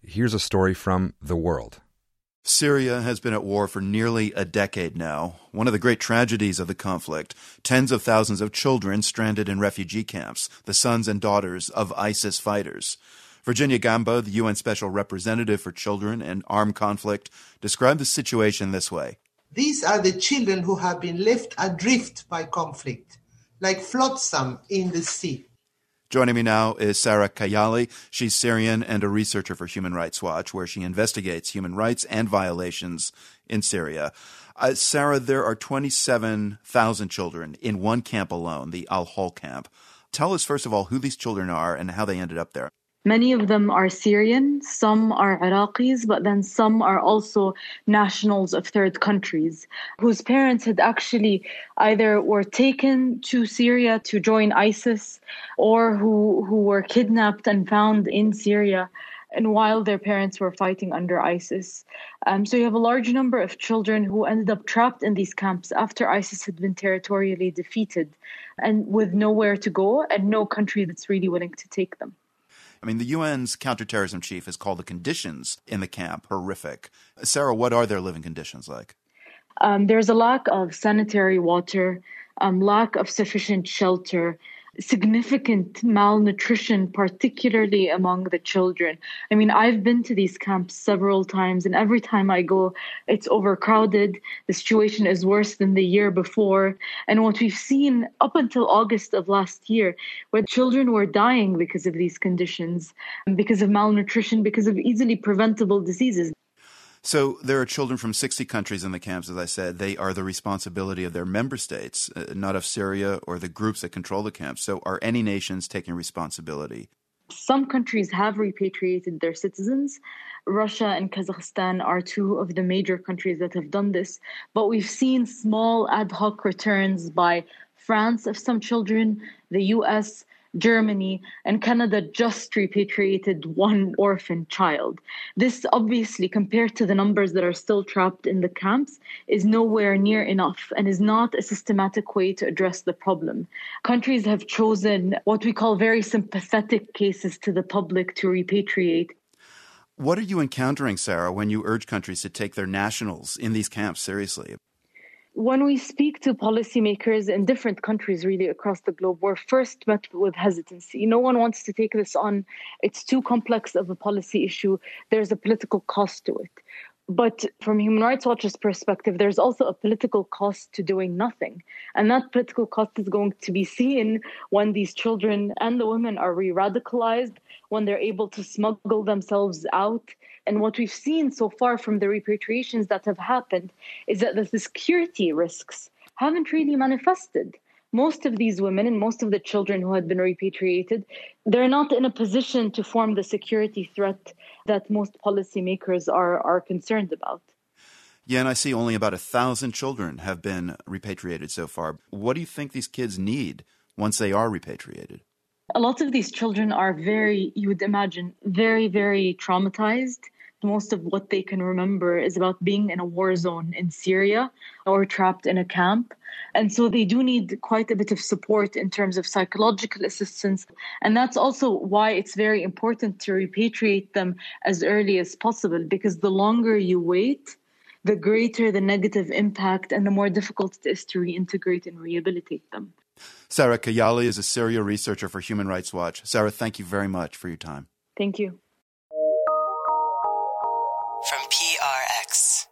here's a story from The World. Syria has been at war for nearly a decade now. One of the great tragedies of the conflict, tens of thousands of children stranded in refugee camps, the sons and daughters of ISIS fighters. Virginia Gamba, the UN Special Representative for Children and Armed Conflict, described the situation this way. These are the children who have been left adrift by conflict, like flotsam in the sea. Joining me now is Sarah Kayali. She's Syrian and a researcher for Human Rights Watch, where she investigates human rights and violations in Syria. Sarah, there are 27,000 children in one camp alone, the Al-Hol camp. Tell us, first of all, who these children are and how they ended up there. Many of them are Syrian, some are Iraqis, but then some are also nationals of third countries whose parents had actually either were taken to Syria to join ISIS or who were kidnapped and found in Syria and while their parents were fighting under ISIS. So you have a large number of children who ended up trapped in these camps after ISIS had been territorially defeated and with nowhere to go and no country that's really willing to take them. I mean, the UN's counterterrorism chief has called the conditions in the camp horrific. Sarah, what are their living conditions like? There's a lack of sanitary water, lack of sufficient shelter, significant malnutrition, particularly among the children. I mean, I've been to these camps several times, and every time I go, it's overcrowded. The situation is worse than the year before. And what we've seen up until August of last year, where children were dying because of these conditions, because of malnutrition, because of easily preventable diseases. So there are children from 60 countries in the camps, as I said. They are the responsibility of their member states, not of Syria or the groups that control the camps. So are any nations taking responsibility? Some countries have repatriated their citizens. Russia and Kazakhstan are two of the major countries that have done this. But we've seen small ad hoc returns by France of some children, the US, Germany, and Canada just repatriated one orphan child. This obviously, compared to the numbers that are still trapped in the camps, is nowhere near enough and is not a systematic way to address the problem. Countries have chosen what we call very sympathetic cases to the public to repatriate. What are you encountering, Sarah, when you urge countries to take their nationals in these camps seriously? When we speak to policymakers in different countries really across the globe, we're first met with hesitancy. No one wants to take this on. It's too complex of a policy issue. There's a political cost to it. But from Human Rights Watch's perspective, there's also a political cost to doing nothing. And that political cost is going to be seen when these children and the women are re-radicalized, when they're able to smuggle themselves out. And what we've seen so far from the repatriations that have happened is that the security risks haven't really manifested. Most of these women and most of the children who had been repatriated, they're not in a position to form the security threat that most policymakers are concerned about. Yeah, and I see only about 1,000 children have been repatriated so far. What do you think these kids need once they are repatriated? A lot of these children are you would imagine, very, very traumatized. Most of what they can remember is about being in a war zone in Syria or trapped in a camp. And so they do need quite a bit of support in terms of psychological assistance. And that's also why it's very important to repatriate them as early as possible, because the longer you wait, the greater the negative impact and the more difficult it is to reintegrate and rehabilitate them. Sarah Kayali is a Syria researcher for Human Rights Watch. Sarah, thank you very much for your time. Thank you. From PRX.